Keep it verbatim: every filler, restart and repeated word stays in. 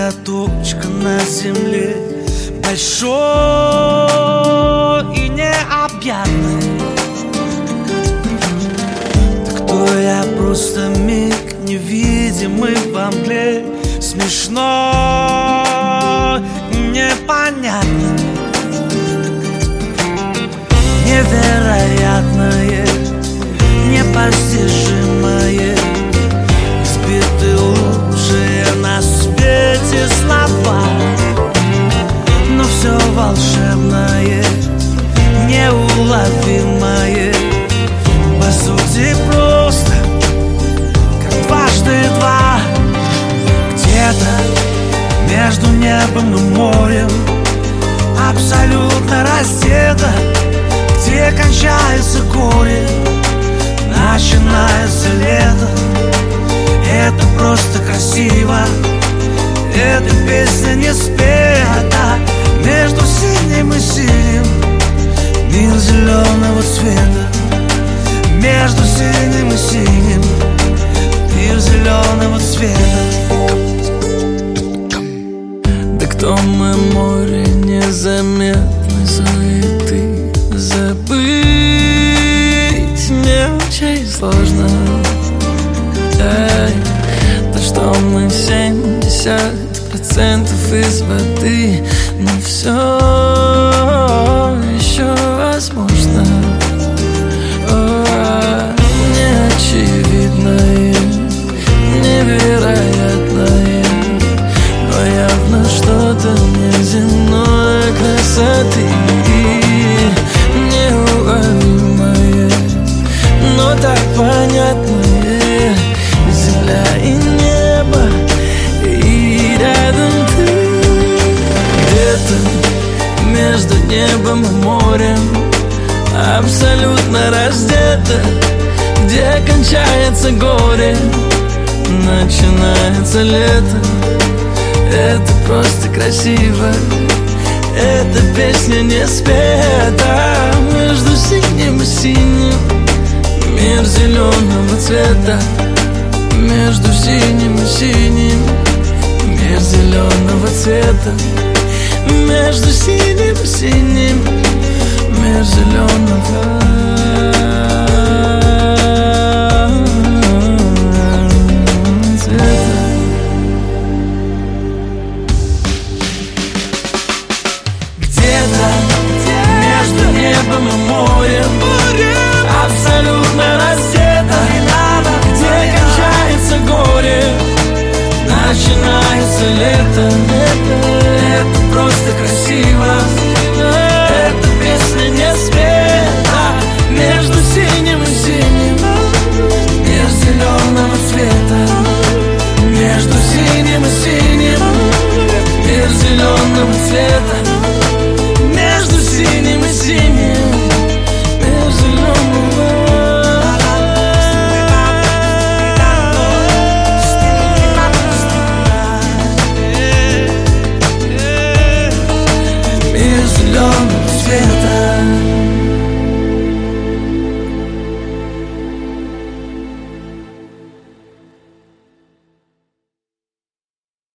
Маленькая точка на земле, большой и необъятный. Да кто я, просто миг невидимый во мгле, смешно и непонятно, невероятное, непостижимое. Избиты лучшие на свете слова, но все волшебное, неуловимое, по сути просто как дважды два. Где-то между небом и морем, абсолютно раздето, где кончается горе, начинается лето. Это просто красиво, эта песня не спета. Между синим и синим мир зеленого цвета. Между синим и синим мир зеленого цвета. Да кто мы, море незаметной суеты, забыть мне очень сложно. Эй, то, что мы семьдесят процентов из воды, но все еще возможно. О, неочевидное, невероятное, но явно что-то неземной красоты. Неуловимое, но так понятное. Земля и небо, и рядом ты. Где-то между небом и морем, абсолютно раздето, где кончается горе, начинается лето. Это просто красиво, эта песня не спета. Между синим и синим мир зеленого цвета. Между синим и синим мир зеленого цвета. Между синим и синим мир зеленого цвета. Где-то между небом и морем, абсолютно раздето, где кончается горе, начинается лето. Это просто красиво, эта песня не спета. Между синим и синим мир зеленого цвета. Между синим и синим мир зеленого цвета. Между синим и синим мир зеленого.